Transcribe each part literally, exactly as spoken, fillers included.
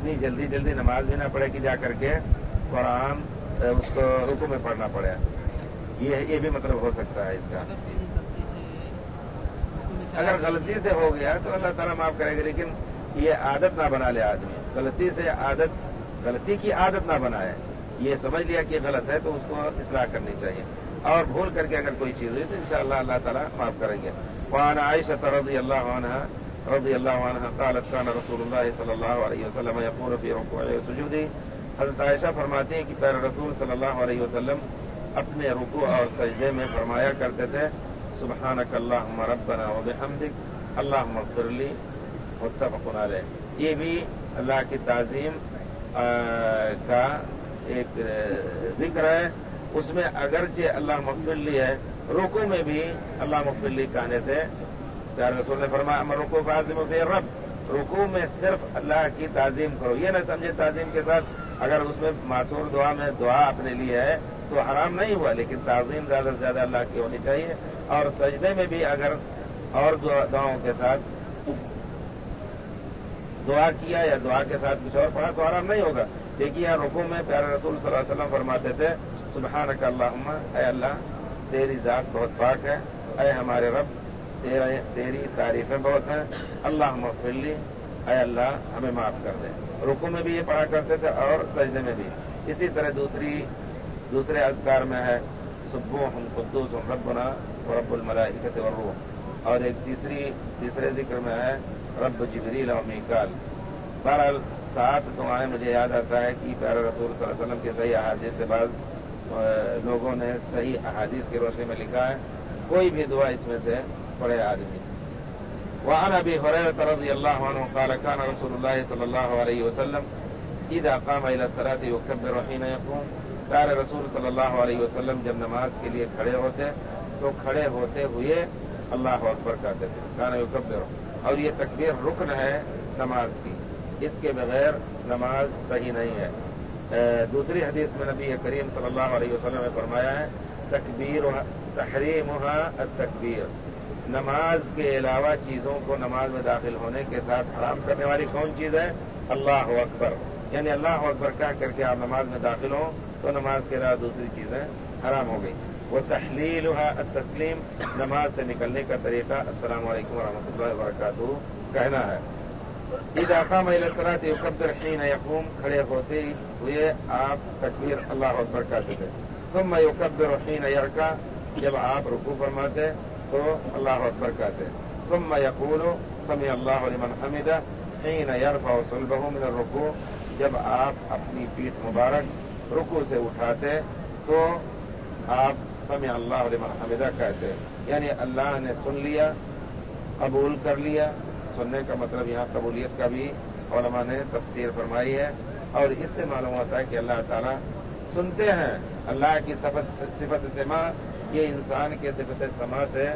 اتنی جلدی جلدی نماز بھی نہ پڑھے کہ جا کر کے قرآن اس کو رکوع میں پڑھنا پڑے. یہ یہ بھی مطلب ہو سکتا ہے اس کا. اگر غلطی سے ہو گیا تو اللہ تعالیٰ معاف کرے گا، لیکن یہ عادت نہ بنا لے آدمی. غلطی سے عادت غلطی کی عادت نہ بنائے. یہ سمجھ لیا کہ غلط ہے تو اس کو اصلاح کرنی چاہیے، اور بھول کر کے اگر کوئی چیز ہوئی تو انشاءاللہ اللہ تعالیٰ معاف کریں گے. وعن عائشة رضی اللہ عنہ رضی اللہ عنہ قالت كان رسول اللہ صلی اللہ علیہ وسلم يقول في ركوعه وسجوده. حضرت عائشہ فرماتی ہیں کہ پیارے رسول صلی اللہ علیہ وسلم اپنے رکوع اور سجدے میں فرمایا کرتے تھے سبحانک اللہم ربنا وبحمدک اللہم اغفر لی. متفق علیہ. یہ بھی اللہ کی تعظیم کا ایک ذکر ہے. اس میں اگرچہ اللہ مغفر لی ہے، رکوع میں بھی اللہ مغفر لی کہنے سے پیارے رسول نے فرمایا اما رکوع فعظموا فیہ الرب. رکوع میں صرف اللہ کی تعظیم کرو. یہ نہ سمجھے تعظیم کے ساتھ اگر اس میں معصور دعا میں دعا اپنے لیے ہے تو حرام نہیں ہوا، لیکن تعظیم زیادہ سے زیادہ اللہ کی ہونی چاہیے. اور سجدے میں بھی اگر اور دعاؤں کے ساتھ دعا کیا یا دعا کے ساتھ کچھ اور پڑھا تو حرام نہیں ہوگا. دیکھیے یہاں رکوع میں پیارے رسول صلی اللہ علیہ وسلم فرماتے تھے سبحانک اللہم، اے اللہ تیری ذات بہت پاک ہے، اے ہمارے رب تیری تعریفیں بہت ہیں، اللہم اغفر لی، اے اللہ ہمیں معاف کر دے. رکوع میں بھی یہ پڑھا کرتے تھے اور سجدے میں بھی. اسی طرح دوسری دوسرے اذکار میں ہے سبوح قدوس ربنا ورب الملائکۃ والروح. اور ایک تیسری تیسرے ذکر میں ہے رب جبریل و میکال. بہرحال سات دعائیں مجھے یاد آتا ہے کہ پیارے رسول صلی اللہ علیہ وسلم کے صحیح احادیث سے بعض لوگوں نے صحیح احادیث کی روشنی میں لکھا ہے کوئی بھی دعا اس میں سے پڑھے آدمی. وعن ابی ہریرہ رضی اللہ عنہ قال كان رسول اللہ صلی اللہ علیہ وسلم اذا قام الى الصلاة يكبر حين يقوم. پیارے رسول صلی اللہ علیہ وسلم جب نماز کے لیے کھڑے ہوتے تو کھڑے ہوتے ہوئے اللہ اکبر کہتے تھے. کان یکبر. اور یہ تکبیر رکن ہے نماز کی، اس کے بغیر نماز صحیح نہیں ہے. دوسری حدیث میں نبی کریم صلی اللہ علیہ وسلم نے فرمایا ہے تکبیر تحریمها التکبیر. نماز کے علاوہ چیزوں کو نماز میں داخل ہونے کے ساتھ حرام کرنے والی کون چیز ہے؟ اللہ اکبر. یعنی اللہ اکبر کہہ کر کے آپ نماز میں داخل ہوں تو نماز کے علاوہ دوسری چیزیں حرام ہو گئی. وہ تحلیلها التسلیم. نماز سے نکلنے کا طریقہ السلام علیکم ورحمۃ اللہ وبرکاتہ کہنا ہے. اذا قام الى الصلاة يكبر حين يقوم. کھڑے ہوتے ہوئے آپ تکبیر اللہ اکبر کہتے تھے. ثم يكبر حين يركع. جب آپ رکوع فرماتے تو اللہ اکبر کہتے. ثم يقول سمع الله لمن حمده حين يرفع صلبه من الركوع. جب آپ اپنی پیٹھ مبارک رکوع سے اٹھاتے تو آپ سمع اللہ لمن حمدہ کہتے. یعنی اللہ نے سن لیا، قبول کر لیا. سننے کا مطلب یہاں قبولیت کا بھی علماء نے تفسیر فرمائی ہے، اور اس سے معلوم ہوتا ہے کہ اللہ تعالیٰ سنتے ہیں. اللہ کی صفت صفت سماع یہ انسان کے صفت سماع سے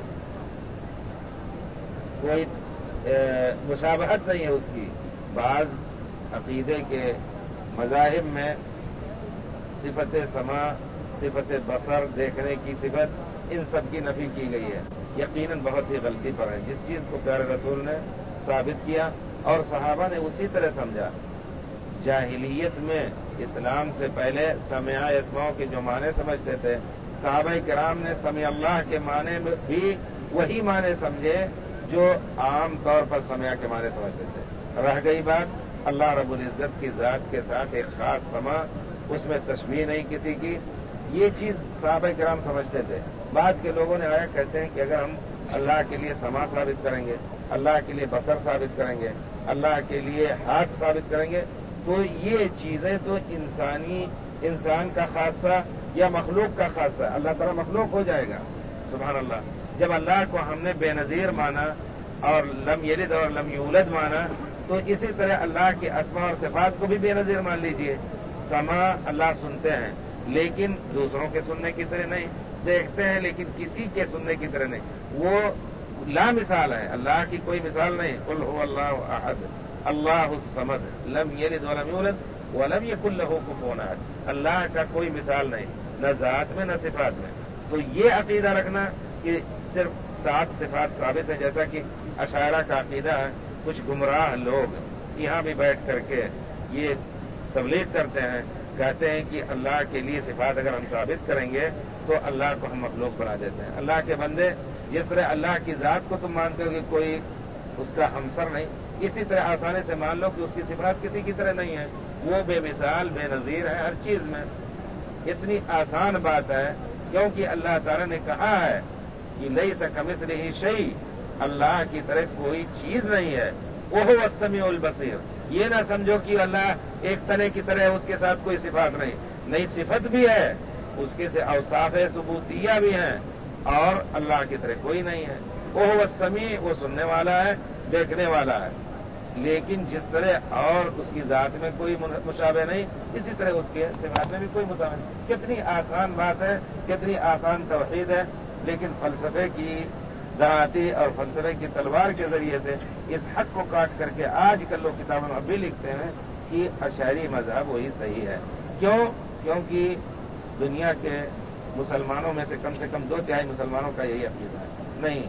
کوئی مشابہت نہیں ہے اس کی. بعض عقیدے کے مذاہب میں صفت سماع، صفت بصر دیکھنے کی صفت ان سب کی نفی کی گئی ہے. یقیناً بہت ہی غلطی پر ہے. جس چیز کو پیارے رسول نے ثابت کیا اور صحابہ نے اسی طرح سمجھا. جاہلیت میں اسلام سے پہلے سمع اسماء کے جو معنی سمجھتے تھے صحابہ کرام نے سمع اللہ کے معنی میں بھی وہی معنی سمجھے جو عام طور پر سمع کے معنی سمجھتے تھے. رہ گئی بات اللہ رب العزت کی ذات کے ساتھ ایک خاص سمع، اس میں تشبیہ نہیں کسی کی. یہ چیز صحابہ کرام سمجھتے تھے. بعد کے لوگوں نے آیا کہتے ہیں کہ اگر ہم اللہ کے لیے سمع ثابت کریں گے، اللہ کے لیے بصر ثابت کریں گے، اللہ کے لیے ہاتھ ثابت کریں گے تو یہ چیزیں تو انسانی انسان کا خاصہ یا مخلوق کا خاصہ. اللہ تعالیٰ مخلوق ہو جائے گا. سبحان اللہ. جب اللہ کو ہم نے بے نظیر مانا اور لم یلد اور لم یولد مانا تو اسی طرح اللہ کے اسماء اور صفات کو بھی بے نظیر مان لیجئے. سمع اللہ سنتے ہیں لیکن دوسروں کے سننے کی طرح نہیں، دیکھتے ہیں لیکن کسی کے سننے کی طرح نہیں. وہ لا مثال ہے، اللہ کی کوئی مثال نہیں. قل هو اللہ احد اللہ الصمد لم یلد ولم یولد ولم یکن لہ کفوا احد. اللہ کا کوئی مثال نہیں، نہ ذات میں نہ صفات میں. تو یہ عقیدہ رکھنا کہ صرف سات صفات ثابت ہیں جیسا کہ اشاعرہ کا عقیدہ ہے. کچھ گمراہ لوگ یہاں بھی بیٹھ کر کے یہ تبلیغ کرتے ہیں، کہتے ہیں کہ اللہ کے لیے صفات اگر ہم ثابت کریں گے تو اللہ کو ہم مخلوق بنا دیتے ہیں۔ اللہ کے بندے جس طرح اللہ کی ذات کو تم مانتے ہو کہ کوئی اس کا ہمسر نہیں، اسی طرح آسانی سے مان لو کہ اس کی صفات کسی کی طرح نہیں ہے، وہ بے مثال بے نظیر ہے ہر چیز میں۔ اتنی آسان بات ہے کیونکہ اللہ تعالیٰ نے کہا ہے کہ لیس کمثلہ شیء، اللہ کی طرح کوئی چیز نہیں ہے، وہو السمیع البصیر۔ یہ نہ سمجھو کہ اللہ ایک تنے کی طرح ہے، اس کے ساتھ کوئی صفات نہیں، نئی صفت بھی ہے، اس کے سے اوصاف ثبوتیہ بھی ہیں، اور اللہ کی طرح کوئی نہیں ہے۔ وہو السمیع، وہ سننے والا ہے، دیکھنے والا ہے، لیکن جس طرح اور اس کی ذات میں کوئی مشابہ نہیں، اسی طرح اس کے صفات میں بھی کوئی مشابہ نہیں۔ کتنی آسان بات ہے، کتنی آسان توحید ہے، لیکن فلسفے کی دھاتی اور فلسفے کی تلوار کے ذریعے سے اس حق کو کاٹ کر کے آج کل لوگ کتابوں میں اب بھی لکھتے ہیں کہ اشعری مذہب وہی صحیح ہے۔ کیوں؟ کیونکہ دنیا کے مسلمانوں میں سے کم سے کم دو تہائی مسلمانوں کا یہی عقیدہ ہے۔ نہیں،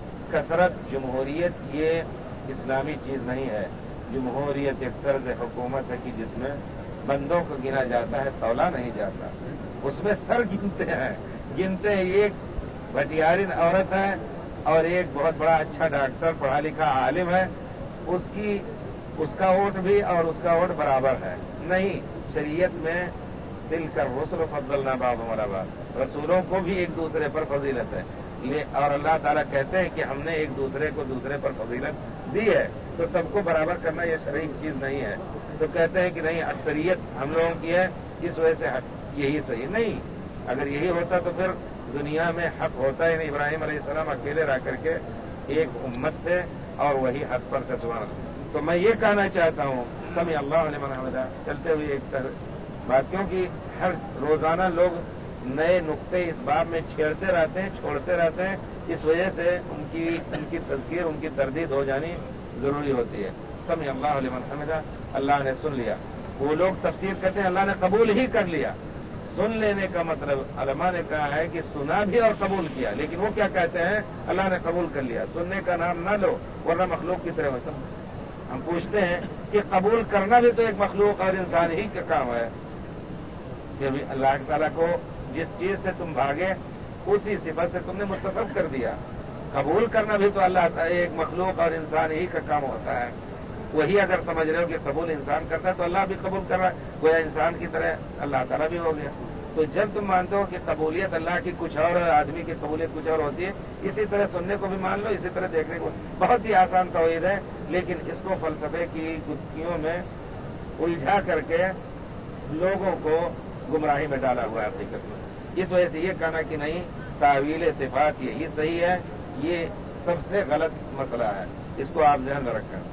کثرت جمہوریت یہ اسلامی چیز نہیں ہے۔ جمہوریت ایک طرز حکومت ہے کہ جس میں بندوں کو گنا جاتا ہے، تولا نہیں جاتا، اس میں سر گنتے ہیں گنتے ہیں ایک بھٹیارن عورت ہے اور ایک بہت بڑا اچھا ڈاکٹر پڑھا لکھا عالم ہے، اس کی اس کا ووٹ بھی اور اس کا ووٹ برابر ہے۔ نہیں، شریعت میں دل کر رسل فضلنا بعضهم علی بعض، رسولوں کو بھی ایک دوسرے پر فضیلت ہے، اور اللہ تعالیٰ کہتے ہیں کہ ہم نے ایک دوسرے کو دوسرے پر فضیلت دی ہے، تو سب کو برابر کرنا یہ شرعی چیز نہیں ہے۔ تو کہتے ہیں کہ نہیں، اکثریت ہم لوگوں کی ہے، اس وجہ سے یہی صحیح نہیں۔ اگر یہی ہوتا تو پھر دنیا میں حق ہوتا ہی نہیں۔ ابراہیم علیہ السلام اکیلے رہ کر کے ایک امت تھے اور وہی حق پر تھے۔ سبحان اللہ۔ تو میں یہ کہنا چاہتا ہوں، سمع اللہ لمن حمدہ، چلتے ہوئے ایک بات، کیونکہ ہر روزانہ لوگ نئے نقطے اس باب میں چھیڑتے رہتے ہیں، چھوڑتے رہتے ہیں، اس وجہ سے ان کی ان کی تذکیر، ان کی تردید ہو جانی ضروری ہوتی ہے۔ سمع اللہ لمن حمدہ، اللہ نے سن لیا۔ وہ لوگ تفسیر کہتے ہیں اللہ نے قبول ہی کر لیا۔ سن لینے کا مطلب علماء نے کہا ہے کہ سنا بھی اور قبول کیا، لیکن وہ کیا کہتے ہیں؟ اللہ نے قبول کر لیا۔ سننے کا نام نہ لو ورنہ مخلوق کی طرح ہو سب۔ ہم پوچھتے ہیں کہ قبول کرنا بھی تو ایک مخلوق اور انسان ہی کا کام ہے۔ کہ اللہ تعالیٰ کو جس چیز سے تم بھاگے اسی صفت سے تم نے متصف کر دیا۔ قبول کرنا بھی تو اللہ ایک مخلوق اور انسان ہی کا کام ہوتا ہے۔ وہی اگر سمجھ رہے ہو کہ قبول انسان کرتا ہے تو اللہ بھی قبول کر رہا ہے، گویا انسان کی طرح اللہ تعالیٰ بھی ہو گیا۔ تو جب تم مانتے ہو کہ قبولیت اللہ کی کچھ اور ہے، آدمی کی قبولیت کچھ اور ہوتی ہے، اسی طرح سننے کو بھی مان لو، اسی طرح دیکھنے کو۔ بہت ہی آسان توحید ہے، لیکن اس کو فلسفے کی گتھیوں میں الجھا کر کے لوگوں کو گمراہی میں ڈالا ہوا ہے حقیقت میں۔ اس وجہ سے یہ کہنا کہ نہیں تعویل صفات یہی صحیح ہے، یہ سب سے غلط مسئلہ ہے، اس کو آپ ذہن میں رکھیں۔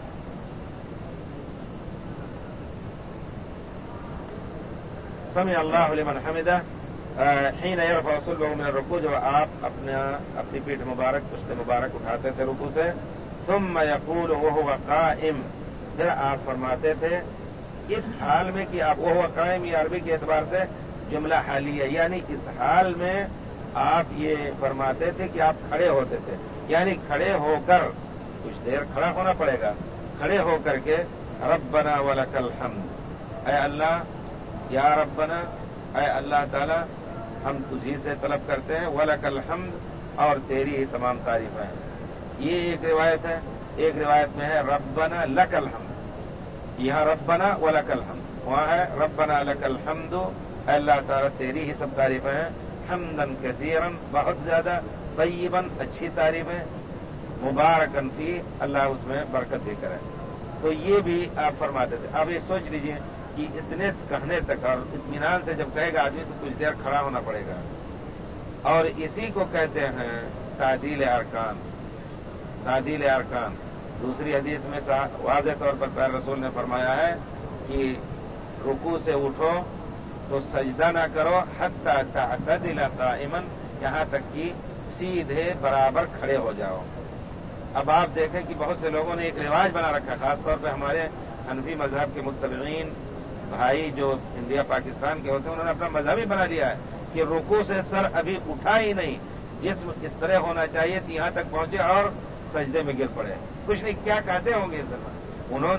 سمع اللہ لمن حمدہ حین یرفع صلبہ من الرکوع، جب آپ اپنا اپنی پیٹھ مبارک پشت مبارک اٹھاتے تھے رکوع سے، ثم یقول وہو قائم، پھر آپ فرماتے تھے اس حال میں کہ آپ وہو قائم، یہ عربی کے اعتبار سے جملہ حالیہ، یعنی اس حال میں آپ یہ فرماتے تھے کہ آپ کھڑے ہوتے تھے، یعنی کھڑے ہو کر، کچھ دیر کھڑا ہونا پڑے گا، کھڑے ہو کر کے ربنا ولک الحمد، اے اللہ، یا ربنا، اے اللہ تعالی، ہم تجھی سے طلب کرتے ہیں، ولک الحمد، اور تیری ہی تمام تعریف ہیں۔ یہ ایک روایت ہے، ایک روایت میں ہے ربنا لک الحمد، یہاں ربنا ولک الحمد، وہاں ہے ربنا لک الحمد، اے اللہ تعالیٰ تیری ہی سب تعریفیں ہیں، حمدن کثیرن، بہت زیادہ، طیبن، اچھی تعریفیں، مبارکن فی، اللہ اس میں برکت بھی کرے۔ تو یہ بھی آپ فرماتے تھے۔ اب یہ سوچ لیجئے کہ اتنے کہنے تک اور اطمینان سے جب کہے گا آدمی تو کچھ دیر کھڑا ہونا پڑے گا، اور اسی کو کہتے ہیں تعدیل ارکان۔ تعدیل ارکان دوسری حدیث میں واضح طور پر پیارے رسول نے فرمایا ہے کہ رکوع سے اٹھو تو سجدہ نہ کرو حتی تعتدل قائما، یہاں تک کہ سیدھے برابر کھڑے ہو جاؤ۔ اب آپ دیکھیں کہ بہت سے لوگوں نے ایک رواج بنا رکھا، خاص طور پہ ہمارے حنفی مذہب کے متبعین بھائی جو انڈیا پاکستان کے ہوتے ہیں، انہوں نے اپنا مذہب ہی بنا لیا ہے کہ رکوع سے سر ابھی اٹھا ہی نہیں، جسم اس طرح ہونا چاہیے کہ یہاں تک پہنچے اور سجدے میں گر پڑے۔ کچھ نہیں، کیا کہتے ہوں گے اس طرح، انہوں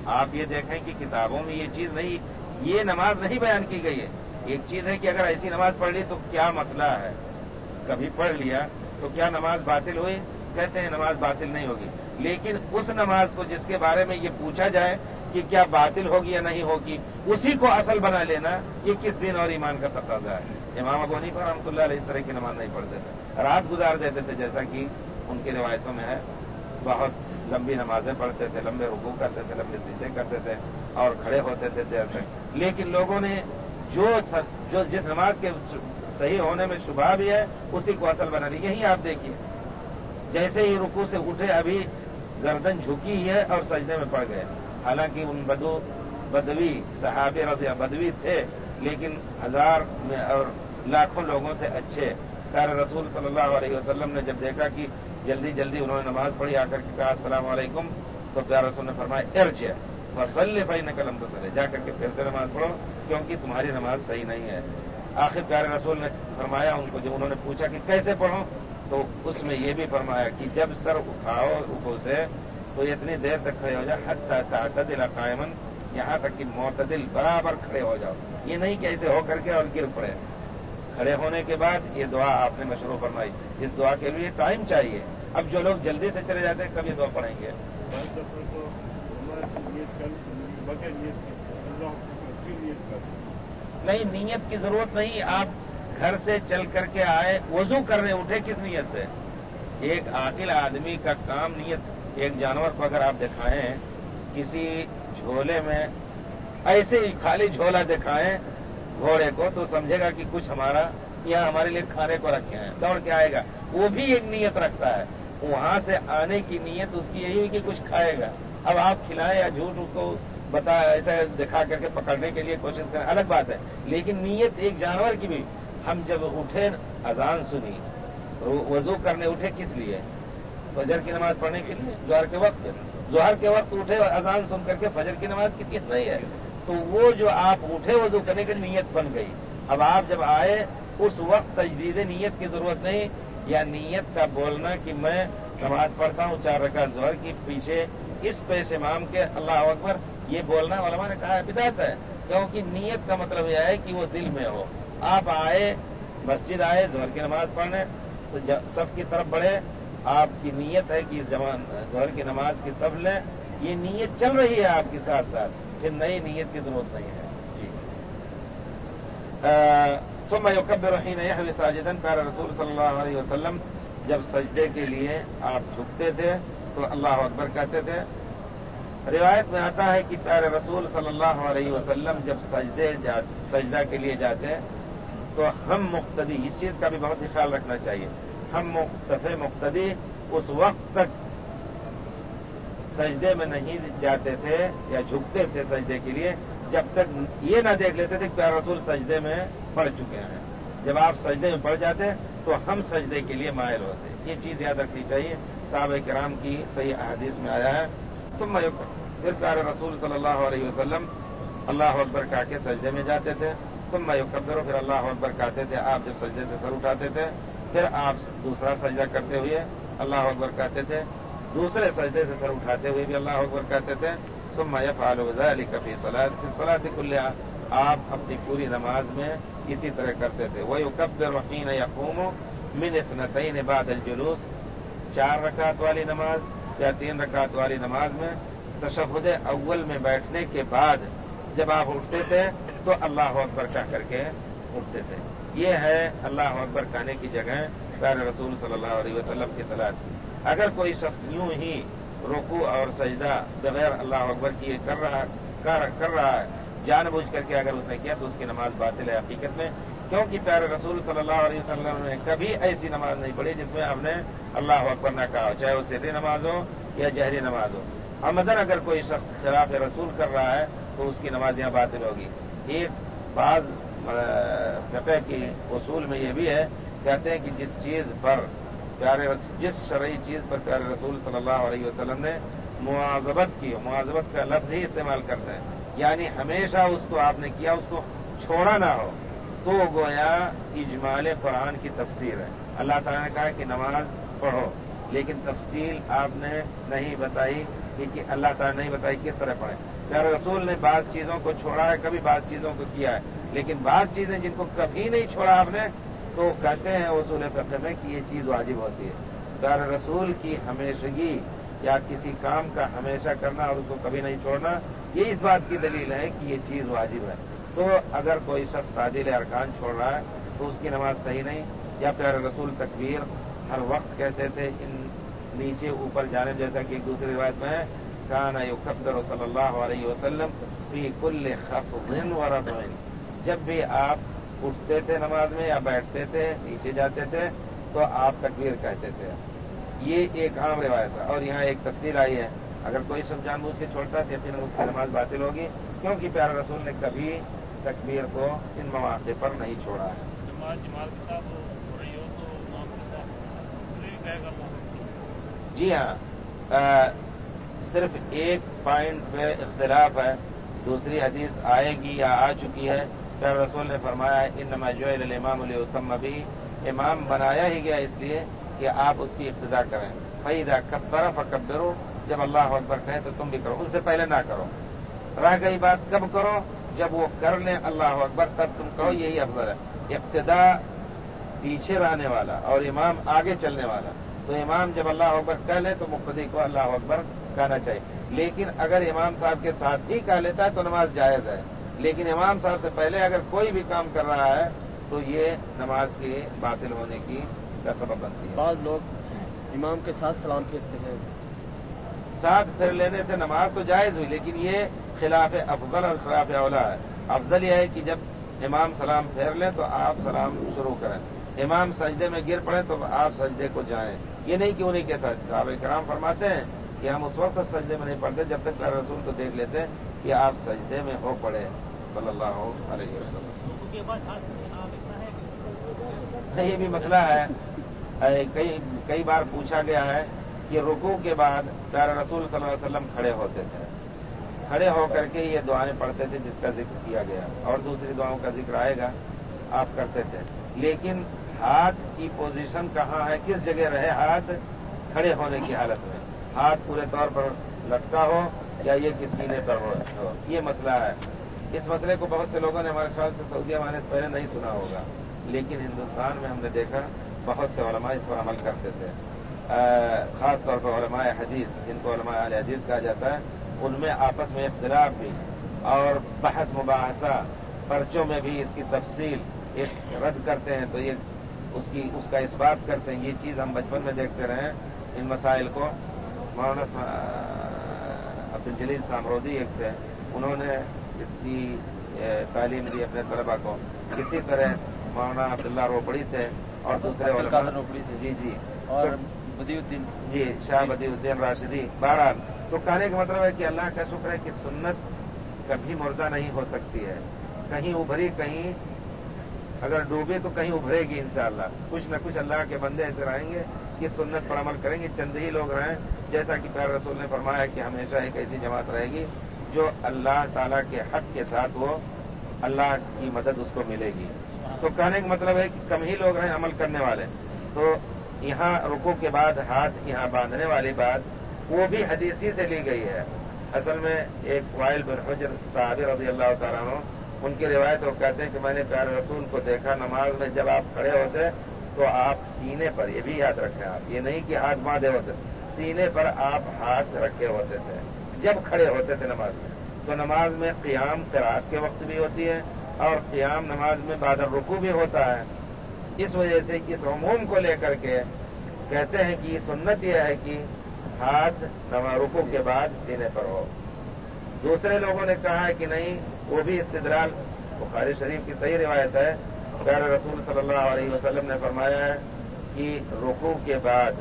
آپ یہ دیکھیں کہ کتابوں میں یہ چیز نہیں، یہ نماز نہیں بیان کی گئی ہے۔ ایک چیز ہے کہ اگر ایسی نماز پڑھ لی تو کیا مسئلہ ہے، کبھی پڑھ لیا تو کیا نماز باطل ہوئی؟ کہتے ہیں نماز باطل نہیں ہوگی، لیکن اس نماز کو جس کے بارے میں یہ پوچھا جائے کہ کیا باطل ہوگی یا نہیں ہوگی، اسی کو اصل بنا لینا یہ کس دین اور ایمان کا تقاضا ہے؟ امام ابو حنیفہ رحمۃ اللہ علیہ اس طرح کی نماز نہیں پڑھتے تھے، رات گزار دیتے تھے، جیسا کہ ان کی روایتوں میں ہے، بہت لمبی نمازیں پڑھتے تھے، لمبے رکوع کرتے تھے، لمبے سجدے کرتے تھے اور کھڑے ہوتے تھے دیر تک۔ لیکن لوگوں نے جو جو جس نماز کے صحیح ہونے میں شبہ بھی ہے اسی کو اصل بنا لی۔ یہی آپ دیکھیے، جیسے ہی رکوع سے اٹھے ابھی گردن جھکی ہے اور سجدے میں پڑ گئے، حالانکہ ان بدو بدوی صحابی رضی اللہ بدوی تھے، لیکن ہزار میں اور لاکھوں لوگوں سے اچھے پیارے رسول صلی اللہ علیہ وسلم نے جب دیکھا کہ جلدی جلدی انہوں نے نماز پڑھی، آ کر کے کہا السلام علیکم، تو پیارے رسول نے فرمایا ارجع فصلی فإنک لم تصلی، جا کر کے پھر سے نماز پڑھو کیونکہ تمہاری نماز صحیح نہیں ہے۔ آخر پیارے رسول نے فرمایا ان کو، جب انہوں نے پوچھا کہ کیسے پڑھوں، تو اس میں یہ بھی فرمایا کہ جب سر اٹھاؤ رکوع سے تو اتنی دیر تک کھڑے ہو جاؤ حتی تعتدل قائما، یہاں تک کہ معتدل برابر کھڑے ہو جاؤ، یہ نہیں کہ ایسے ہو کر کے اور گر پڑے۔ کھڑے ہونے کے بعد یہ دعا آپ نے مشروع فرمائی، اس دعا کے لیے ٹائم چاہیے۔ اب جو لوگ جلدی سے چلے جاتے ہیں کبھی دعا پڑھیں گے، نہیں نیت کی ضرورت نہیں، آپ گھر سے چل کر کے آئے، وضو کرنے اٹھے کس نیت سے؟ ایک عاقل آدمی کا کام نیت، ایک جانور کو اگر آپ دکھائیں کسی جھولے میں، ایسے ہی خالی جھولا دکھائیں گھوڑے کو تو سمجھے گا کہ کچھ ہمارا یا ہمارے لیے کھانے کو رکھے ہیں، دوڑ کے آئے گا، وہ بھی ایک نیت رکھتا ہے، وہاں سے آنے کی نیت اس کی یہی ہوئی کہ کچھ کھائے گا۔ اب آپ کھلائیں یا جھوٹ اس کو بتا ایسا دکھا کر کے پکڑنے کے لیے کوشش کریں الگ بات ہے، لیکن نیت ایک جانور کی بھی۔ ہم جب اٹھے اذان سنی، وضو کرنے اٹھے کس لیے؟ فجر کی نماز پڑھنے کے لیے، ظہر کے وقت ظہر کے وقت اٹھے اذان سن کر کے فجر کی نماز کی نیت نہیں ہے، تو وہ جو آپ اٹھے وضو کرنے کی نیت بن گئی۔ اب آپ جب آئے اس وقت تجدید نیت کی ضرورت نہیں، یا نیت کا بولنا کہ میں نماز پڑھتا ہوں چار رکعت ظہر کی پیچھے اس پیش امام کے اللہ اکبر، یہ بولنا علماء نے کہا ہے بدعت ہے، کیونکہ نیت کا مطلب یہ ہے کہ وہ دل میں ہو۔ آپ آئے مسجد آئے ظہر کی نماز پڑھنے، سب کی طرف بڑھے، آپ کی نیت ہے کہ ظہر کی نماز کی سب لیں، یہ نیت چل رہی ہے آپ کے ساتھ ساتھ، پھر نئی نیت کی ضرورت نہیں ہے۔ جی ثم يكبر حين يحوي ساجدا، پیارے رسول صلی اللہ علیہ وسلم جب سجدے کے لیے آپ جھکتے تھے تو اللہ اکبر کہتے تھے۔ روایت میں آتا ہے کہ پیارے رسول صلی اللہ علیہ وسلم جب سجدے سجدہ کے لیے جاتے تو ہم مقتدی، اس چیز کا بھی بہت ہی خیال رکھنا چاہیے، ہم صفے مقتدی اس وقت تک سجدے میں نہیں جاتے تھے یا جھکتے تھے سجدے کے لیے جب تک یہ نہ دیکھ لیتے تھے کہ پیارے رسول سجدے میں پڑ چکے ہیں۔ جب آپ سجدے میں پڑ جاتے تو ہم سجدے کے لیے مائل ہوتے، یہ چیز یاد رکھنی چاہیے، صحابہ کرام کی صحیح احادیث میں آیا ہے۔ ثم پھر پیارے رسول صلی اللہ علیہ وسلم اللہ اکبر کہا کے سجدے میں جاتے تھے، ثم یکبر، پھر اللہ اکبر کہتے تھے۔ آپ جب سجدے سے سر اٹھاتے تھے پھر آپ دوسرا سجدہ کرتے ہوئے اللہ اکبر کہتے تھے، دوسرے سجدے سے سر اٹھاتے ہوئے بھی اللہ اکبر کہتے تھے۔ ثم يفعل ذلك في صلاة في الصلاة كلها، آپ اپنی پوری نماز میں اسی طرح کرتے تھے۔ ويكبر حين يقوم من اثنتين بعد الجلوس، چار رکعت والی نماز یا تین رکعت والی نماز میں تشہد اول میں بیٹھنے کے بعد جب آپ اٹھتے تھے تو اللہ اکبر کہہ کر کے اٹھتے تھے۔ یہ ہے اللہ اکبر کہنے کی جگہ پیارے رسول صلی اللہ علیہ وسلم کی صلاۃ کی۔ اگر کوئی شخص یوں ہی رکوع اور سجدہ بغیر اللہ اکبر کیے کر رہا کر, کر رہا ہے، جان بوجھ کر کے اگر اس نے کیا تو اس کی نماز باطل ہے حقیقت میں، کیونکہ پیارے رسول صلی اللہ علیہ وسلم نے کبھی ایسی نماز نہیں پڑھی جس میں ہم نے اللہ اکبر نہ کہا ہو، چاہے وہ سری نماز ہو یا جہری نماز ہو۔ عمدن اگر کوئی شخص خلاف رسول کر رہا ہے تو اس کی نماز یہاں باطل ہوگی۔ ایک بعض فقہ کی اصول میں یہ بھی ہے، کہتے ہیں کہ جس چیز پر پیارے جس شرعی چیز پر پیارے رسول صلی اللہ علیہ وسلم نے مواظبت کی، مواظبت کا لفظ ہی استعمال کرتے ہیں، یعنی ہمیشہ اس کو آپ نے کیا، اس کو چھوڑا نہ ہو، تو گویا اجمال قرآن کی تفسیر ہے۔ اللہ تعالیٰ نے کہا کہ نماز پڑھو، لیکن تفصیل آپ نے نہیں بتائی کہ اللہ تعالیٰ نہیں بتائی کس طرح پڑھیں. پیارے رسول نے بعض چیزوں کو چھوڑا ہے, کبھی بعض چیزوں کو کیا ہے, لیکن بعض چیزیں جن کو کبھی نہیں چھوڑا آپ نے تو کہتے ہیں اصول فقہ میں کہ یہ چیز واجب ہوتی ہے. پیارے رسول کی ہمیشگی یا کسی کام کا ہمیشہ کرنا اور اس کو کبھی نہیں چھوڑنا, یہ اس بات کی دلیل ہے کہ یہ چیز واجب ہے. تو اگر کوئی شخص تعدیل ارکان چھوڑ رہا ہے تو اس کی نماز صحیح نہیں. یا پیارے رسول تکبیر ہر وقت کہتے تھے ان نیچے اوپر جانے, جیسا کہ ایک دوسری روایت میں ہے کان یکبر صلی اللہ علیہ وسلم فی کل خفض و رفع, جب بھی آپ اٹھتے تھے نماز میں یا بیٹھتے تھے نیچے جاتے تھے تو آپ تکبیر کہتے تھے. یہ ایک عام روایت ہے. اور یہاں ایک تفصیل آئی ہے, اگر کوئی شخص جان بوجھ کے چھوڑتا ہے تو یقیناً اس کی نماز باطل ہوگی, کیونکہ پیارے رسول نے کبھی تکبیر کو ان مواقع پر نہیں چھوڑا ہے. جی ہاں, صرف ایک پوائنٹ پہ اختلاف ہے. دوسری حدیث آئے گی یا آ چکی ہے. پیارے رسول نے فرمایا انما جعل الامام لیؤتم بہ, امام بنایا ہی گیا اس لیے کہ آپ اس کی اقتداء کریں. فاذا کبر فکبروا, جب اللہ اکبر کہیں تو تم بھی کرو, ان سے پہلے نہ کرو. رہ گئی بات کب کرو, جب وہ کر لیں اللہ اکبر تب تم کرو, یہی افضل ہے. اقتداء پیچھے رہنے والا اور امام آگے چلنے والا, تو امام جب اللہ اکبر کہہ لے تو مقتدی کو اللہ اکبر کہنا چاہیے. لیکن اگر امام صاحب کے ساتھ ہی کہہ لیتا ہے تو نماز جائز ہے, لیکن امام صاحب سے پہلے اگر کوئی بھی کام کر رہا ہے تو یہ نماز کی باطل ہونے کی کا سبب بنتی ہے. بعض لوگ امام کے ساتھ سلام پھیرتے ہیں. ساتھ پھر لینے سے نماز تو جائز ہوئی, لیکن یہ خلاف افضل اور خلاف اولا ہے. افضل یہ ہے کہ جب امام سلام پھیر لیں تو آپ سلام شروع کریں. امام سجدے میں گر پڑے تو آپ سجدے کو جائیں. یہ نہیں کہ انہیں کے ساتھ صحابہ کرام فرماتے ہیں کہ ہم اس وقت سجدے میں نہیں پڑھتے جب تک پیارے رسول کو دیکھ لیتے کہ آپ سجدے میں ہو پڑے صلی اللہ علیہ وسلم. یہ بھی مسئلہ ہے, کئی کئی بار پوچھا گیا ہے کہ رکوع کے بعد پیارے رسول صلی اللہ علیہ وسلم کھڑے ہوتے تھے, کھڑے ہو کر کے یہ دعائیں پڑھتے تھے جس کا ذکر کیا گیا, اور دوسری دعاؤں کا ذکر آئے گا, آپ کرتے تھے. لیکن ہاتھ کی پوزیشن کہاں ہے, کس جگہ رہے ہاتھ کھڑے ہونے کی حالت میں, ہاتھ پورے طور پر لٹکا ہو یا یہ کہ سینے پر ہو, یہ مسئلہ ہے. اس مسئلے کو بہت سے لوگوں نے ہمارے خیال سے سعودیہ میں پہلے نہیں سنا ہوگا, لیکن ہندوستان میں ہم نے دیکھا بہت سے علماء اس پر عمل کرتے تھے. خاص طور پر علماء حدیث, جن کو علماء اہل حدیث کہا جاتا ہے, ان میں آپس میں اختلاف بھی اور بحث مباحثہ, پرچوں میں بھی اس کی تفصیل ایک رد کرتے ہیں تو یہ اس کی اس کا اس بات کرتے ہیں. یہ چیز ہم بچپن میں دیکھتے رہے ہیں ان مسائل کو. مولانا عبدالجلیل سامرودی ایک تھے, انہوں نے اس کی تعلیم دی اپنے طلبا کو. اسی طرح مولانا عبداللہ روپڑی تھے اور دوسرے علماء روپڑی تھے. جی جی اور بدی الدین, جی شاہ بدی الدین راشدی. بہرحال تو کہنے کا مطلب ہے کہ اللہ کا شکر ہے کہ سنت کبھی مردہ نہیں ہو سکتی ہے, کہیں ابھری کہیں اگر ڈوبے تو کہیں ابھرے گی انشاءاللہ. کچھ نہ کچھ اللہ کے بندے ایسے رہیں گے کہ سنت پر عمل کریں گے. چند ہی لوگ رہیں, جیسا کہ پیارے رسول نے فرمایا کہ ہمیشہ ایک ایسی جماعت رہے گی جو اللہ تعالیٰ کے حق کے ساتھ وہ اللہ کی مدد اس کو ملے گی. تو کہنے کا مطلب ہے کہ کم ہی لوگ ہیں عمل کرنے والے. تو یہاں رکوع کے بعد ہاتھ یہاں باندھنے والی بات وہ بھی حدیثی سے لی گئی ہے. اصل میں ایک وائل بن حجر صحابی رضی اللہ تعالیٰ عنہ, ان کی روایت وہ کہتے ہیں کہ میں نے پیارے رسول کو دیکھا نماز میں جب آپ کھڑے ہوتے تو آپ سینے پر, یہ بھی یاد رکھیں آپ, یہ نہیں کہ ہاتھ باندھے ہوتے, سینے پر آپ ہاتھ رکھے ہوتے تھے جب کھڑے ہوتے تھے نماز میں. تو نماز میں قیام قرات کے وقت بھی ہوتی ہے اور قیام نماز میں بعد الرکوع بھی ہوتا ہے. اس وجہ سے اس عموم کو لے کر کے کہتے ہیں کہ سنت یہ ہے کہ ہاتھ رکوع کے بعد سینے پر ہو. دوسرے لوگوں نے کہا ہے کہ نہیں, وہ بھی استدلال بخاری شریف کی صحیح روایت ہے. پیارے رسول صلی اللہ علیہ وسلم نے فرمایا ہے کہ رکوع کے بعد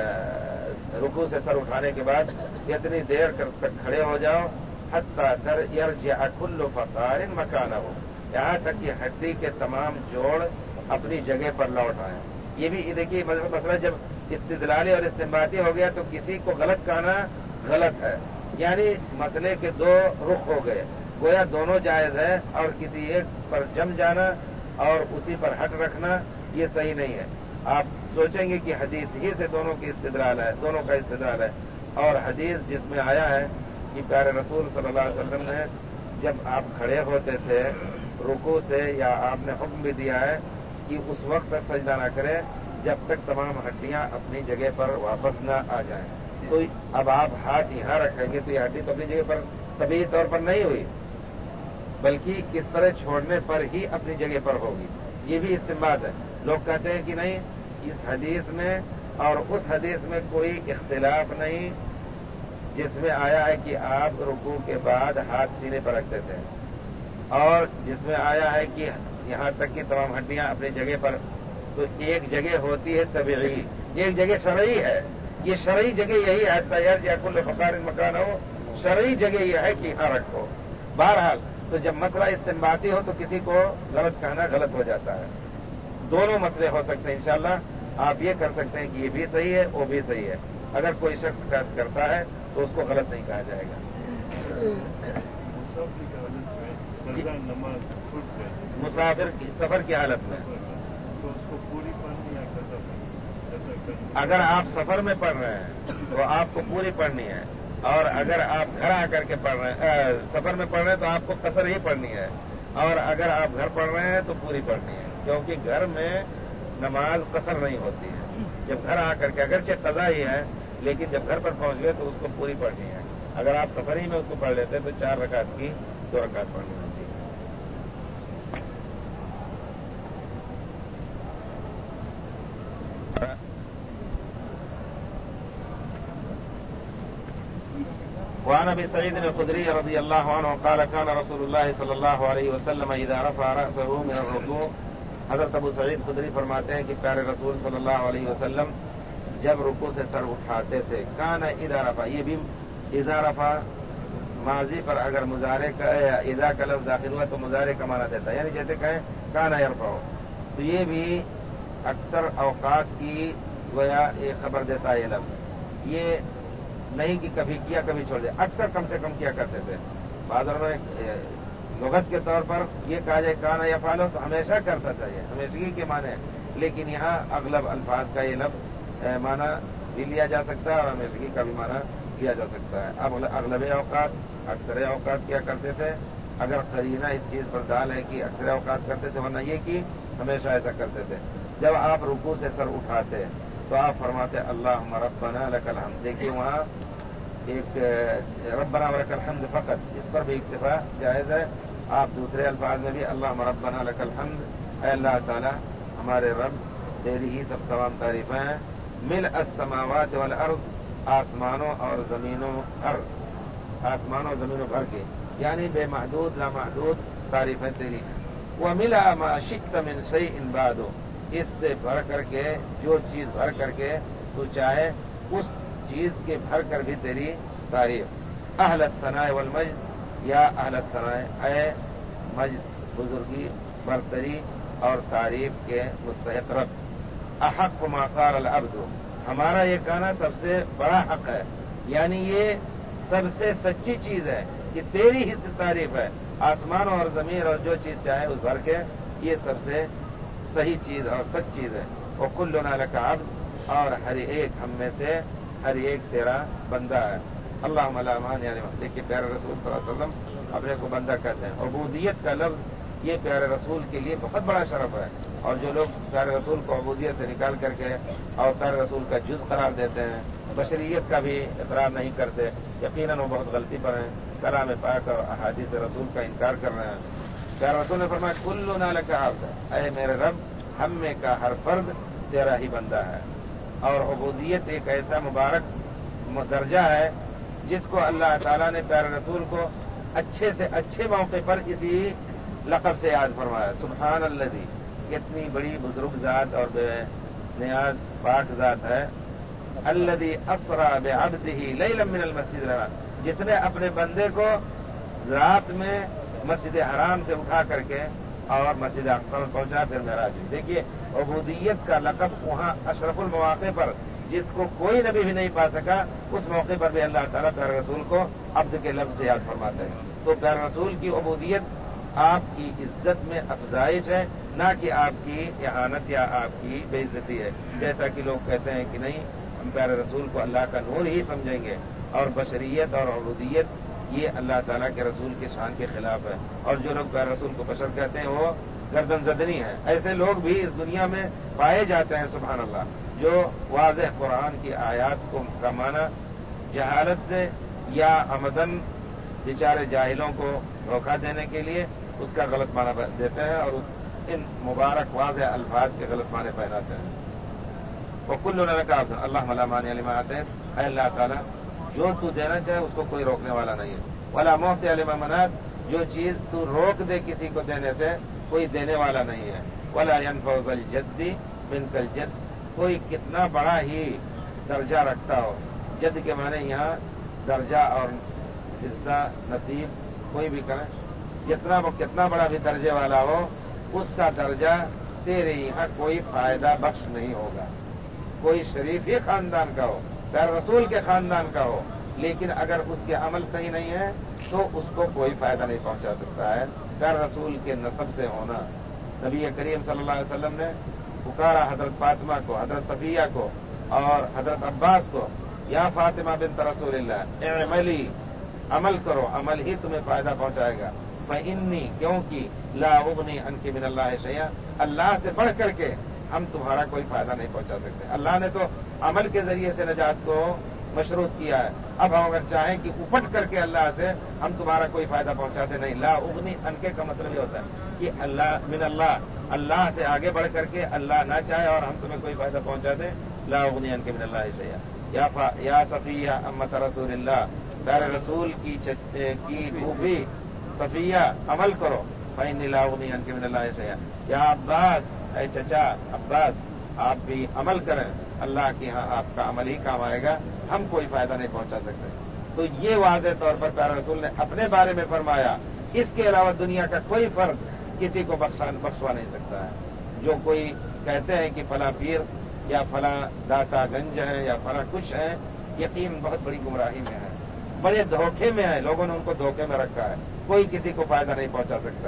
رکوع سے سر اٹھانے کے بعد اتنی دیر تک کھڑے ہو جاؤ حتی تر یرجع کل فقار مکانہ ہو, یہاں تک کہ ہڈی کے تمام جوڑ اپنی جگہ پر لوٹ آئیں. یہ بھی دیکھیے مسئلہ جب استدلالی اور استنباطی ہو گیا تو کسی کو غلط کہنا غلط ہے, یعنی مسئلے کے دو رخ ہو گئے, گویا دونوں جائز ہے اور کسی ایک پر جم جانا اور اسی پر ہٹ رکھنا یہ صحیح نہیں ہے. آپ سوچیں گے کہ حدیث ہی سے دونوں کی استدلال ہے, دونوں کا استدلال ہے, اور حدیث جس میں آیا ہے کہ پیارے رسول صلی اللہ علیہ وسلم نے جب آپ کھڑے ہوتے تھے رکوع سے، یا آپ نے حکم بھی دیا ہے کہ اس وقت تک سجدہ نہ کرے جب تک تمام ہڈیاں اپنی جگہ پر واپس نہ آ جائیں۔ تو اب آپ ہاتھ یہاں رکھیں گے تو یہ ہڈی تو اپنی جگہ پر طبیعی طور پر نہیں ہوئی، بلکہ کس طرح چھوڑنے پر ہی اپنی جگہ پر ہوگی۔ یہ بھی استنباط ہے۔ لوگ کہتے ہیں کہ نہیں، اس حدیث میں اور اس حدیث میں کوئی اختلاف نہیں جس میں آیا ہے کہ آپ رکوع کے بعد ہاتھ سینے پر رکھتے تھے، اور جس میں آیا ہے کہ یہاں تک کہ تمام ہڈیاں اپنی جگہ پر، تو ایک جگہ ہوتی ہے طبیعی، ایک جگہ شرعی ہے۔ یہ شرعی جگہ یہی ہے، تیار یا کل فقار مکان ہو، شرعی جگہ یہ ہے کہ یہاں رکھو۔ بہرحال تو جب مسئلہ استنباطی ہو تو کسی کو غلط کہنا غلط ہو جاتا ہے۔ دونوں مسئلے ہو سکتے ہیں انشاءاللہ۔ آپ یہ کر سکتے ہیں کہ یہ بھی صحیح ہے وہ بھی صحیح ہے۔ اگر کوئی شخص کرتا ہے تو اس کو غلط نہیں کہا جائے گا۔ مسافر کی سفر کی حالت میں تو اس کو پوری پڑھنی ہے؟ اگر آپ سفر میں پڑھ رہے ہیں تو آپ کو پوری پڑھنی ہے، اور اگر آپ گھر آ کر کے پڑھ رہے ہیں، سفر میں پڑھ رہے ہیں تو آپ کو قصر ہی پڑھنی ہے، اور اگر آپ گھر پڑھ رہے ہیں تو پوری پڑھنی ہے، کیونکہ گھر میں نماز قصر نہیں ہوتی ہے۔ جب گھر آ کر کے اگرچہ قضا ہی ہے، لیکن جب گھر پر پہنچ گئے تو اس کو پوری پڑھنی ہے۔ اگر آپ سفر ہی میں اس کو پڑھ لیتے تو چار رکعت کی دو رکعت پڑھنی ہوتی ہے۔ وعن ابي سعيد الخدري رضي الله عنه قال كان رسول الله صلى الله عليه وسلم اذا رفع راسه من الركوع، حضرت ابو سعید خدری فرماتے ہیں کہ پیارے رسول صلی اللہ علیہ وسلم جب رکوع سے سر اٹھاتے تھے، کان اذا رفع، یہ بھی اذا رفع ماضی پر اگر مضارع کا اذا کا لفظ داخل ہوا تو مضارع کا معنی دیتا ہے، یعنی جیسے کہیں کان یرفع، تو یہ بھی اکثر اوقات کی گویا ایک خبر دیتا ہے یہ لفظ، یہ نہیں کہ کبھی کیا کبھی چھوڑ دیا، اکثر کم سے کم کیا کرتے تھے۔ بعض میں لغت کے طور پر یہ کہا جائے کانا یا فالو تو ہمیشہ کرتا چاہیے، ہمیشگی کے معنی ہے، لیکن یہاں اغلب الفاظ کا یہ لفظ معنی بھی لیا جا سکتا ہے اور ہمیشگی کا بھی معنی لیا جا سکتا ہے۔ اب اغلب اوقات اکثر اوقات کیا کرتے تھے، اگر قرینہ اس چیز پر دال ہے کہ اکثر اوقات کرتے تھے، ورنہ یہ کہ ہمیشہ ایسا کرتے تھے۔ جب آپ رکوع سے سر اٹھاتے تو آپ فرماتے اللہم ربنا لک الحمد، دیکھیے وہاں ایک ربنا ولک الحمد فقط، اس پر بھی اکتفا جائز ہے۔ آپ دوسرے الفاظ میں بھی اللہم ربنا لک الحمد، اے اللہ تعالی ہمارے رب تیری ہی سب تمام تعریفیں ہیں، ملء السماوات والارض، آسمانوں اور زمینوں بھر، آسمانوں اور زمینوں بھر کے، یعنی بے محدود لامحدود تعریفیں تیری ہیں۔ وملء ما شئت من شیء بعد، اس سے بھر کر کے جو چیز بھر کر کے تو چاہے اس چیز کے بھر کر بھی تیری تعریف۔ اہل الثناء والمجد، یا اہل الثناء، اے مجد بزرگی برتری اور تعریف کے مستحق رب، احق ما قال العبد، ہمارا یہ کہنا سب سے بڑا حق ہے، یعنی یہ سب سے سچی چیز ہے کہ تیری ہی تعریف ہے، آسمان اور زمین اور جو چیز چاہے اس بھر کے، یہ سب سے صحیح چیز اور سچ چیز ہے۔ وکلنا لک عبد، اور ہر ایک ہم میں سے ہر ایک تیرا بندہ ہے۔ اللہم لا مانع لما، دیکھیے پیارے رسول صلی اللہ علیہ وسلم اپنے کو بندہ کہتے ہیں۔ عبودیت کا لفظ یہ پیارے رسول کے لیے بہت بڑا شرف ہے، اور جو لوگ پیارے رسول کو عبودیت سے نکال کر کے اور پیارے رسول کا جز قرار دیتے ہیں، بشریت کا بھی اقرار نہیں کرتے، یقیناً وہ بہت غلطی پر ہیں، کلام پاک اور احادیث رسول کا انکار کر رہے ہیں۔ پیارے رسول نے فرمایا کلنا لک عبد، اے میرے رب ہم میں کا ہر فرد تیرا ہی بندہ ہے۔ اور عبودیت ایک ایسا مبارک درجہ ہے جس کو اللہ تعالیٰ نے پیارے رسول کو اچھے سے اچھے موقع پر اسی لقب سے یاد فرمایا، سبحان الذی، کتنی بڑی بزرگ ذات اور بے نیاز پاک ذات ہے، الذی اسری بعبدہ لیلا من المسجد الحرام، جس نے اپنے بندے کو رات میں مسجد حرام سے اٹھا کر کے اور مسجد اقصی میں پہنچا، پھر معراج میں۔ دیکھیے عبودیت کا لقب وہاں اشرف المواقع پر جس کو کوئی نبی بھی نہیں پا سکا، اس موقع پر بھی اللہ تعالیٰ پیارے رسول کو عبد کے لفظ سے یاد فرماتے ہیں۔ تو پیارے رسول کی عبودیت آپ کی عزت میں افزائش ہے، نہ کہ آپ کی اہانت یا آپ کی بے عزتی ہے، جیسا کہ لوگ کہتے ہیں کہ نہیں ہم پیارے رسول کو اللہ کا نور ہی سمجھیں گے، اور بشریت اور عبودیت یہ اللہ تعالیٰ کے رسول کے شان کے خلاف ہے، اور جو لوگ پیارے رسول کو بشر کہتے ہیں وہ گردن زدنی ہے۔ ایسے لوگ بھی اس دنیا میں پائے جاتے ہیں سبحان اللہ، جو واضح قرآن کی آیات کو کا معنی جہالت سے یا عمدن بیچارے جاہلوں کو دھوکہ دینے کے لیے اس کا غلط معنی دیتے ہیں اور ان مبارک واضح الفاظ کے غلط معنی پہناتے ہیں۔ وہ کل نے کہا اللہ ملامانی علم آتے ہیں، اے اللہ تعالیٰ جو تو دینا چاہے اس کو کوئی روکنے والا نہیں ہے، ولا محت علم منات جو چیز تو روک دے کسی کو دینے سے کوئی دینے والا نہیں ہے، ولا ينفع ذا الجد منك الجد کوئی کتنا بڑا ہی درجہ رکھتا ہو، جد کے معنی یہاں درجہ اور حصہ نصیب کوئی بھی کرے، جتنا وہ کتنا بڑا بھی درجے والا ہو اس کا درجہ تیرے یہاں کوئی فائدہ بخش نہیں ہوگا۔ کوئی شریف ہی خاندان کا ہو، پیارے رسول کے خاندان کا ہو، لیکن اگر اس کے عمل صحیح نہیں ہے تو اس کو کوئی فائدہ نہیں پہنچا سکتا ہے۔ پیارے رسول کے نسب سے ہونا، نبی کریم صلی اللہ علیہ وسلم نے پکارا حضرت فاطمہ کو، حضرت صفیہ کو اور حضرت عباس کو، یا فاطمہ بنت رسول اللہ اعملی عمل کرو، عمل ہی تمہیں فائدہ پہنچائے گا۔ فإنی کیونکہ لا اغنی عنک من اللہ شیئا اللہ سے بڑھ کر کے ہم تمہارا کوئی فائدہ نہیں پہنچا سکتے۔ اللہ نے تو عمل کے ذریعے سے نجات کو مشروط کیا ہے، اب ہم اگر چاہیں کہ اپٹ کر کے اللہ سے ہم تمہارا کوئی فائدہ پہنچاتے نہیں۔ لا اغنی عنک کا مطلب یہ ہوتا ہے کہ اللہ من اللہ اللہ سے آگے بڑھ کر کے اللہ نہ چاہے اور ہم تمہیں کوئی فائدہ پہنچا دیں، لا اغنی عنک من اللہ شیئا۔ یا فا یا صفیہ امت رسول اللہ پیارے رسول کی کی خوبی صفیہ عمل کرو، فإنی لا اغنی عنک من اللہ شیئا۔ یا عباس اے چچا عباس آپ بھی عمل کریں، اللہ کے ہاں آپ کا عمل ہی کام آئے گا، ہم کوئی فائدہ نہیں پہنچا سکتے۔ تو یہ واضح طور پر پیارے رسول نے اپنے بارے میں فرمایا، اس کے علاوہ دنیا کا کوئی فرد کسی کو بخشوا نہیں سکتا ہے۔ جو کوئی کہتے ہیں کہ فلاں پیر یا فلاں داتا گنج ہے یا فلاں کچھ ہے، یقین بہت بڑی گمراہی میں ہے، بڑے دھوکے میں ہے، لوگوں نے ان کو دھوکے میں رکھا ہے، کوئی کسی کو فائدہ نہیں پہنچا سکتا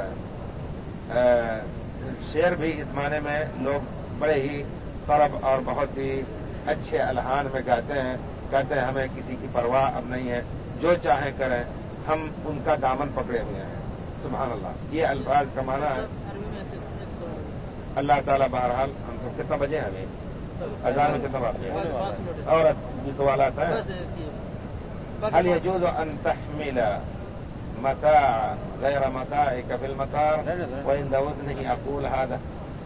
ہے۔ شعر بھی اس معنی میں لوگ بڑے ہی طرب اور بہت ہی اچھے الحان میں گاتے ہیں، کہتے ہیں ہمیں کسی کی پرواہ اب نہیں ہے، جو چاہیں کریں، ہم ان کا دامن پکڑے ہوئے ہیں۔ سبحان اللہ، یہ الفاظ کا معنی ہے۔ اللہ تعالیٰ بہرحال ہم کو کتنا بجے ہیں ابھی اذان میں کتنا بجے اور بھی سوالات ہیں۔ هل يجوز ان تحمل متاع غير متاعك في المطار وعند وزنه اقول هذا؟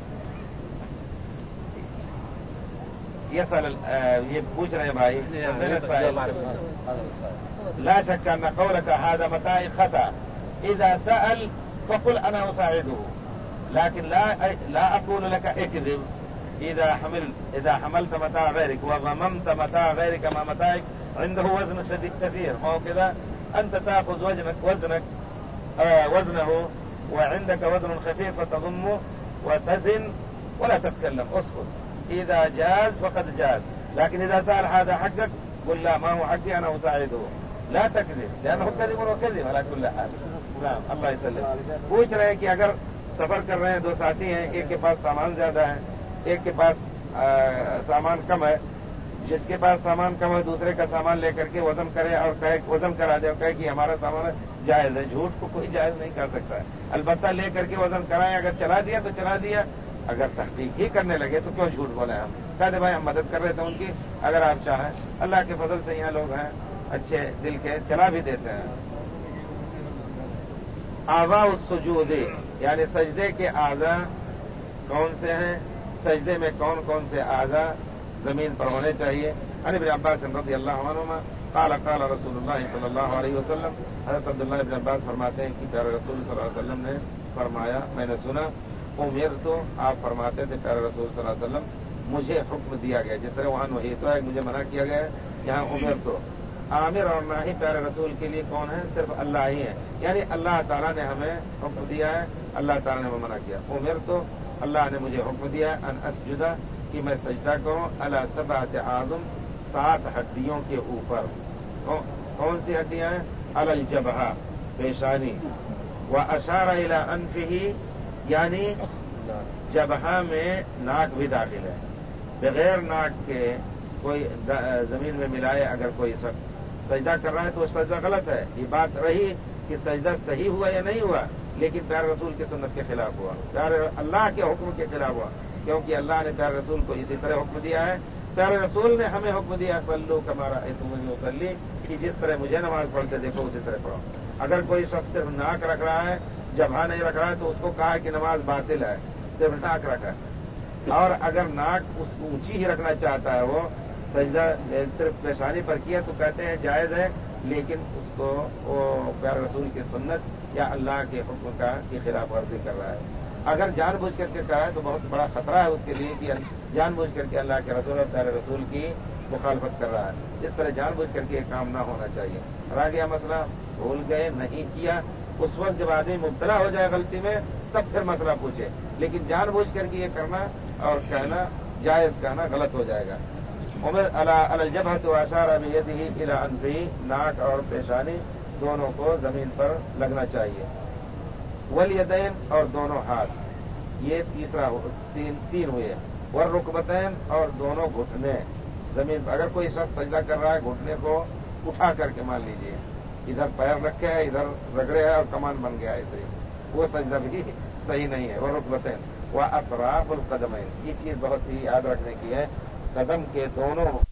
يسأل یہ پوچھ رہے ہیں بھائی، لا شك ان قولك هذا متاعي خطأ، اذا سأل فقل انا اساعده، لكن لا لا اقول لك اكذب. اذا حمل اذا حملت متاع غيرك وضممت متاع غيرك مع متاعك عنده وزن شديد كثير، ما هو كذا انت تاخذ وزنك وزنك آه وزنه وعندك وزن خفيف فتضمه وتزن ولا تتكلم، اسكت. اذا جاز فقد جاز، لكن اذا سأل هذا حقك قل لا ما هو حقي انا اساعده، لا تكذب لانه كذب وكذب على كل حال. نعم اللہ يسلم. پوچھ رہے ہیں کہ اگر سفر کر رہے ہیں، دو ساتھی ہیں، ایک کے پاس سامان زیادہ ہے، ایک کے پاس سامان کم ہے، جس کے پاس سامان کم ہے دوسرے کا سامان لے کر کے وزن کرے اور کہے وزن کرا دے اور کہے کہ ہمارا سامان ہے، جائز ہے. جھوٹ کو کوئی جائز نہیں کر سکتا ہے، البتہ لے کر کے وزن کرائیں، اگر چلا دیا تو چلا دیا، اگر تحقیق ہی کرنے لگے تو کیوں جھوٹ بولے. ہم کہتے بھائی ہم مدد کر رہے تھے ان کی، اگر آپ چاہیں اللہ کے فضل سے یہاں لوگ ہیں اچھے دل کے، چلا بھی دیتے ہیں. اعضاء السجود یعنی سجدے کے اعضاء کون سے ہیں، سجدے میں کون کون سے اعضاء زمین پر ہونے چاہیے. عن ابن عباس رضی اللہ عنہما قال قال رسول اللہ صلی اللہ علیہ وسلم، حضرت عبداللہ ابن عباس فرماتے ہیں کہ پیارے رسول صلی اللہ علیہ وسلم نے فرمایا، میں نے سنا، امیر تو آپ فرماتے تھے پیارے رسول صلی اللہ علیہ وسلم مجھے حکم دیا گیا، جس طرح وہاں وہی تو ہے مجھے منع کیا گیا ہے، یہاں امیر تو عامر اور ناہی پیارے رسول کے لیے کون ہے، صرف اللہ ہی ہے. یعنی اللہ تعالیٰ نے ہمیں حکم دیا ہے، اللہ تعالیٰ نے ہمیں منع کیا. امیر تو اللہ نے مجھے حکم دیا ان اسجدہ کہ میں سجدہ کروں علی سبعۃ اعظم سات ہڈیوں کے اوپر. کون سی ہڈیاں ہیں؟ علی الجبہہ پیشانی، و اشار الی انفہ یعنی جبہہ میں ناک بھی داخل ہے، بغیر ناک کے کوئی زمین میں ملائے اگر کوئی شخص سجدہ کر رہا ہے تو سجدہ غلط ہے. یہ بات رہی کہ سجدہ صحیح ہوا یا نہیں ہوا، لیکن پیارے رسول کی سنت کے خلاف ہوا، پیارے اللہ کے حکم کے خلاف ہوا، کیونکہ اللہ نے پیارے رسول کو اسی طرح حکم دیا ہے. پیارے رسول نے ہمیں حکم دیا صلو کما رأیتمونی اصلی، کہ جس طرح مجھے نماز پڑھتے دیکھو اسی طرح پڑھو. اگر کوئی شخص صرف ناک رکھ رہا ہے، جبہا نہیں رکھ رہا ہے، تو اس کو کہا کہ نماز باطل ہے، صرف ناک رکھا ہے. اور اگر ناک اس کو اونچی ہی رکھنا چاہتا ہے، وہ سجدہ صرف پیشانی پر کیا تو کہتے ہیں جائز ہے، لیکن اس کو وہ پیارے رسول کی سنت یا اللہ کے حکم کا کی خلاف ورزی کر رہا ہے. اگر جان بوجھ کر کے کہا ہے تو بہت بڑا خطرہ ہے اس کے لیے کہ جان بوجھ کر کے اللہ کے رسول اور پیارے رسول کی مخالفت کر رہا ہے. اس طرح جان بوجھ کر کے یہ کام نہ ہونا چاہیے. رہ گیا مسئلہ، بھول گئے، نہیں کیا، اس وقت جب آدمی مبتلا ہو جائے غلطی میں تب پھر مسئلہ پوچھے، لیکن جان بوجھ کر کے یہ کرنا اور کہنا جائز کہنا غلط ہو جائے گا. عمر الجبہۃ واشار بیدہ الی انفہ، ناک اور پیشانی دونوں کو زمین پر لگنا چاہیے. والیدین، اور دونوں ہاتھ، یہ تیسرا تین تین ہوئے. والرکبتین، اور دونوں گھٹنے زمین پر. اگر کوئی شخص سجدہ کر رہا ہے گھٹنے کو اٹھا کر کے مان لیجیے ادھر پیر رکھے ہے ادھر رگڑے ہے اور کمان بن گیا ایسے ہی، وہ سجدہ بھی صحیح نہیں ہے. والرکبتین واطراف القدمین، یہ چیز بہت ہی یاد رکھنے کی ہے. قدم کے دونوں